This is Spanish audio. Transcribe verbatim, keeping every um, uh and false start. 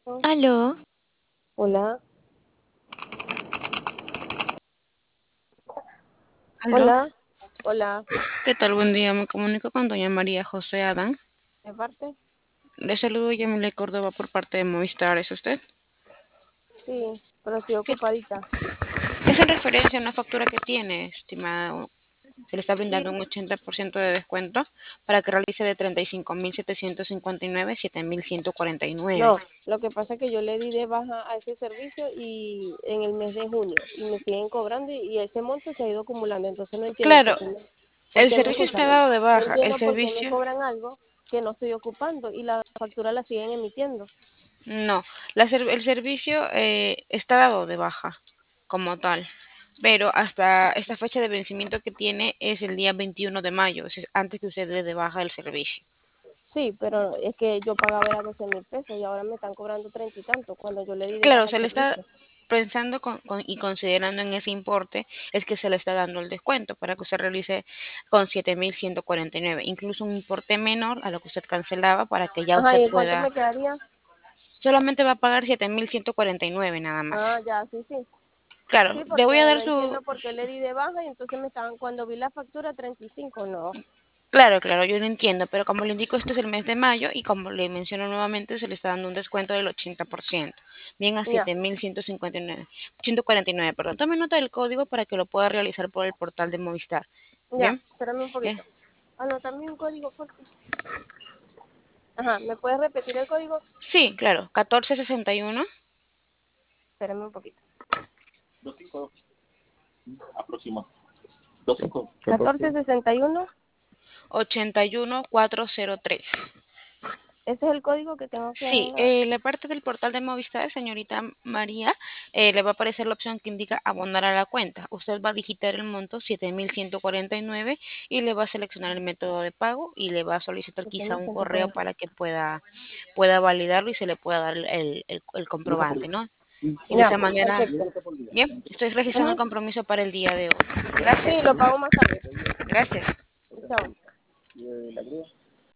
Oh, Aló, hola, aló. hola, hola, ¿Qué tal? Buen día. Me comunico con doña María José Adán. ¿de parte? Le saludo Yamile Córdoba por parte de Movistar. ¿Es usted? Sí, pero estoy ¿Qué- ocupadita. Es en referencia a una factura que tiene, estimada. Se le está Sí, brindando un ochenta por ciento de descuento para que realice de treinta y cinco mil setecientos cincuenta y nueve, siete mil ciento cuarenta y nueve. no, lo que pasa es que yo le di de baja a ese servicio y en el mes de junio y me siguen cobrando y, y ese monto se ha ido acumulando, entonces no entiendo por Claro, qué me, por el qué me, servicio está escúchame, dado de no baja. El entiendo por qué me servicio, cobran algo que no estoy ocupando y la factura la siguen emitiendo. no, la ser- el servicio eh, está dado de baja como tal, pero hasta esta fecha de vencimiento que tiene es el día veintiuno de mayo, es antes que usted dé de baja el servicio. Sí, pero es que yo pagaba era doce mil pesos y ahora me están cobrando treinta y tanto cuando yo le di de Claro, baja el se le está servicio. pensando con- con- y considerando en ese importe, es que se le está dando el descuento para que usted realice con siete mil ciento cuarenta y nueve, incluso un importe menor a lo que usted cancelaba para que ya Ajá, usted ¿y en cuánto pueda, me quedaría? solamente va a pagar siete mil ciento cuarenta y nueve nada Ah, más. ya, sí, sí. Claro, Sí, le voy a porque dar no su, entiendo por qué le di de baja y entonces me estaban, cuando vi la factura treinta y cinco, no. claro, claro, yo lo entiendo, pero como le indico, este es el mes de mayo y como le menciono nuevamente, se le está dando un descuento del ochenta por ciento, bien a Ya, siete mil ciento cincuenta y nueve, ciento cuarenta y nueve, perdón. Tome nota del código para que lo pueda realizar por el portal de Movistar. ya, Bien, espérame un bien. poquito. Anótame un código, por favor. Ajá, ¿me puedes repetir el código? Sí, claro, catorce sesenta y uno, Espérame un poquito. catorce sesenta y uno, ochenta y uno cuatrocientos tres. ese es el código que tengo que... Sí, eh, la parte del portal de Movistar, señorita María, eh, le va a aparecer la opción que indica abonar a la cuenta. Usted va a digitar el monto siete mil ciento cuarenta y nueve y le va a seleccionar el método de pago y le va a solicitar quizá un correo siete mil ciento cuarenta. para que pueda, pueda validarlo y se le pueda dar el, el- el comprobante, ¿no? Y de Ya, esa manera, perfecto. bien, estoy registrando el Ajá. compromiso para el día de hoy. Sí, Gracias, lo pago más tarde. gracias. Chao.